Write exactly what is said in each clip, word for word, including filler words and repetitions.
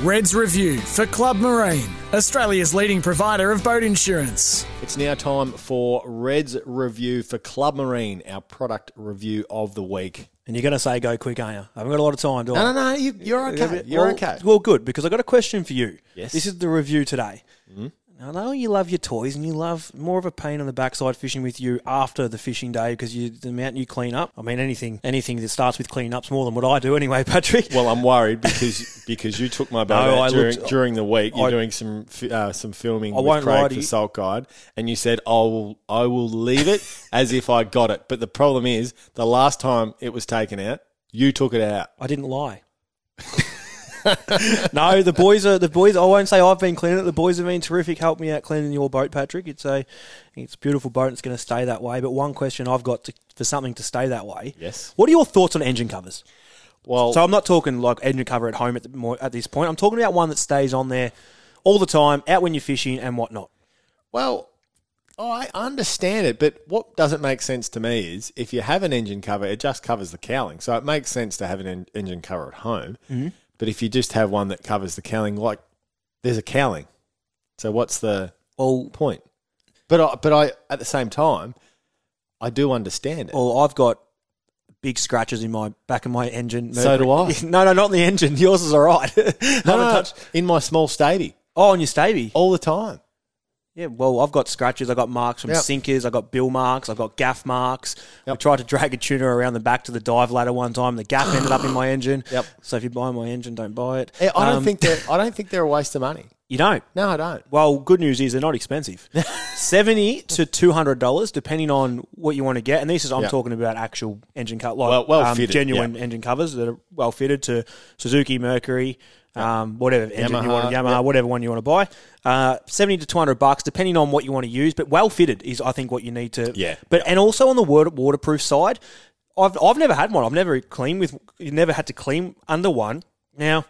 Red's Review for Club Marine, Australia's leading provider of boat insurance. It's now time for Red's Review for Club Marine, our product review of the week. And you're going to say go quick, aren't you? I haven't got a lot of time, do I? No, no, no, you, you're okay. You're well, okay. Well, good, because I've got a question for you. Yes. This is the review today. Mm-hmm. I know you love your toys and you love more of a pain on the backside fishing with you after the fishing day because you, the amount you clean up. I mean, anything anything that starts with clean up's more than what I do anyway, Patrick. Well, I'm worried because because you took my boat No, out I during, looked- during the week. You're I- doing some fi- uh, some filming I with won't lie Craig to for you. Salt Guide, and you said, I will, I will leave it as if I got it. But the problem is, the last time it was taken out, you took it out. I didn't lie. No, the boys are the boys. I won't say I've been cleaning it. The boys have been terrific. Help me out cleaning your boat, Patrick. It's a, it's a beautiful boat. And it's going to stay that way. But one question I've got to, for something to stay that way. Yes. What are your thoughts on engine covers? Well, So I'm not talking like engine cover at home at, the, more, at this point. I'm talking about one that stays on there all the time, out when you're fishing and whatnot. Well, I understand it, but what doesn't make sense to me is if you have an engine cover, it just covers the cowling. So it makes sense to have an en- engine cover at home. Mm-hmm. But if you just have one that covers the cowling, like there's a cowling. So what's the Well, point? But I, but I at the same time, I do understand it. well, I've got big scratches in my back of my engine. So do I. No, no, not in the engine. Yours is all right. no, Haven't no, no, touched- in my small Stavy Oh, on your Stavy. all the time. Yeah, well, I've got scratches. I've got marks from Yep. sinkers. I've got bill marks. I've got gaff marks. I Yep. tried to drag a tuna around the back to the dive ladder one time. The gaff ended up in my engine. Yep. So if you buy my engine, don't buy it. I don't Um, think they're I don't think they're a waste of money. You don't. No, I don't. Well, good news is they're not expensive. Seventy to two hundred dollars, depending on what you want to get. And this is I'm Yeah. talking about actual engine cover, like Well- well um, fitted, genuine yeah. engine covers that are well fitted to Suzuki, Mercury, um, whatever engine you want, Yamaha, Yamaha, yeah. whatever one you want to buy. Uh, Seventy to two hundred bucks, depending on what you want to use. But well fitted is, I think, what you need to. Yeah. But and also on the water, waterproof side, I've I've never had one. I've never cleaned with. You never had to clean under one. Now,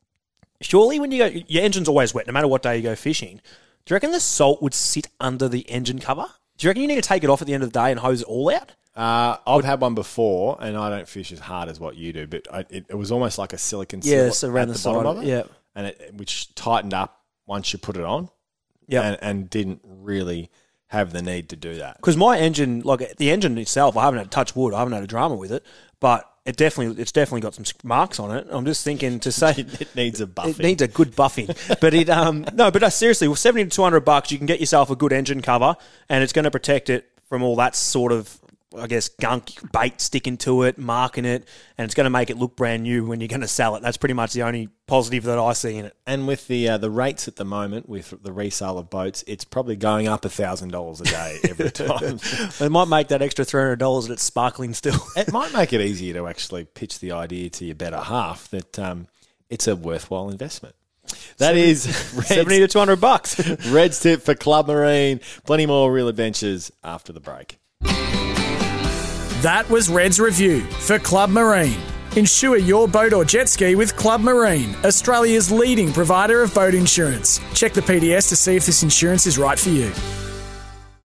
surely when you go, your engine's always wet, no matter what day you go fishing. Do you reckon the salt would sit under the engine cover? Do you reckon you need to take it off at the end of the day and hose it all out? Uh, I've had one before, and I don't fish as hard as what you do, but I, it, it was almost like a silicon seal Yes, around at the the, bottom side, of it, yeah. and it, which tightened up once you put it on, Yeah. and, and didn't really have the need to do that. Because my engine, like the engine itself, I haven't had to touch wood. I haven't had a drama with it, but it definitely, it's definitely got some marks on it. I'm just thinking to say It needs a buffing. it needs a good buffing. But it, um, no, but uh, seriously, with seventy to two hundred bucks, you can get yourself a good engine cover, and it's going to protect it from all that sort of, I guess, gunk bait sticking to it, marking it, and it's going to make it look brand new when you're going to sell it. That's pretty much the only positive that I see in it. And with the uh, the rates at the moment with the resale of boats, it's probably going up a thousand dollars a day every time. It might make that extra three hundred dollars that it's sparkling still. It might make it easier to actually pitch the idea to your better half that um, it's a worthwhile investment. That is seventy to two hundred bucks. Red's tip for Club Marine. Plenty more real adventures after the break. That was Red's Review for Club Marine. Insure your boat or jet ski with Club Marine, Australia's leading provider of boat insurance. Check the P D S to see if this insurance is right for you.